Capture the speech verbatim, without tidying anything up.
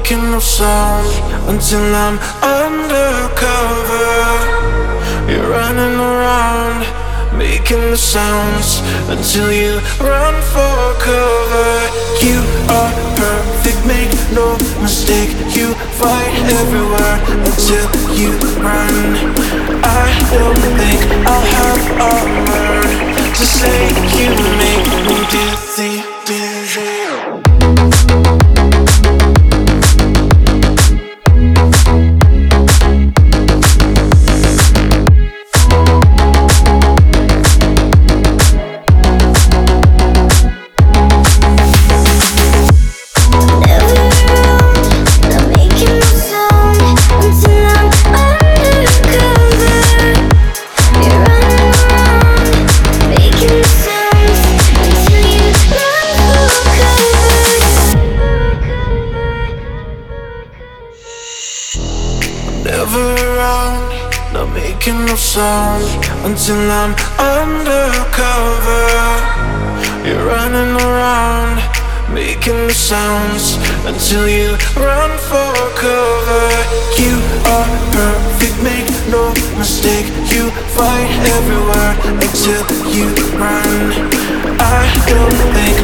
making no sound until I'm undercover. You're running around, making the sounds until you run for cover. You are perfect, make no mistake. You fight everywhere until you run. I don't think I'll have armor to say you make me dizzy, dizzy. Never around, not making no sound until I'm undercover. You're running around, making the sounds until you run for cover. You are perfect, make no mistake. You fight everywhere until you run. I don't think